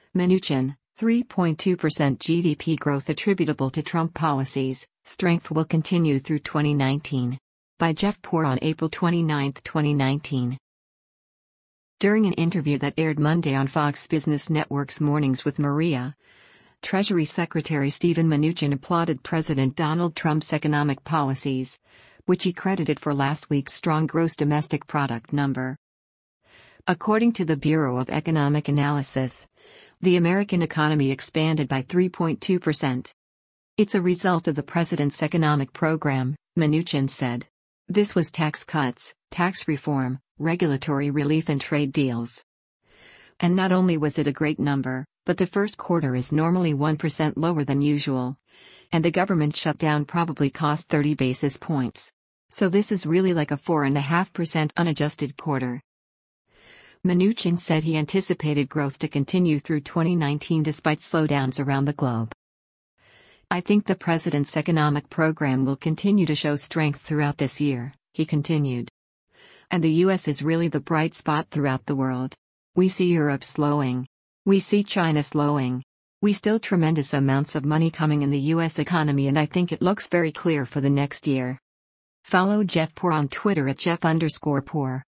Mnuchin, 3.2% GDP growth attributable to Trump policies, strength will continue through 2019. By Jeff Poor on April 29, 2019. During an interview that aired Monday on Fox Business Network's Mornings with Maria, Treasury Secretary Steven Mnuchin applauded President Donald Trump's economic policies, which he credited for last week's strong gross domestic product number. According to the Bureau of Economic Analysis, the American economy expanded by 3.2%. It's a result of the president's economic program, Mnuchin said. This was tax cuts, tax reform, regulatory relief and trade deals. And not only was it a great number, but the first quarter is normally 1% lower than usual. And the government shutdown probably cost 30 basis points. So this is really like a 4.5% unadjusted quarter. Mnuchin said he anticipated growth to continue through 2019 despite slowdowns around the globe. I think the president's economic program will continue to show strength throughout this year, he continued. And the US is really the bright spot throughout the world. We see Europe slowing. We see China slowing. We still tremendous amounts of money coming in the US economy, and I think it looks very clear for the next year. Follow Jeff Poor on Twitter at Jeff_Poor.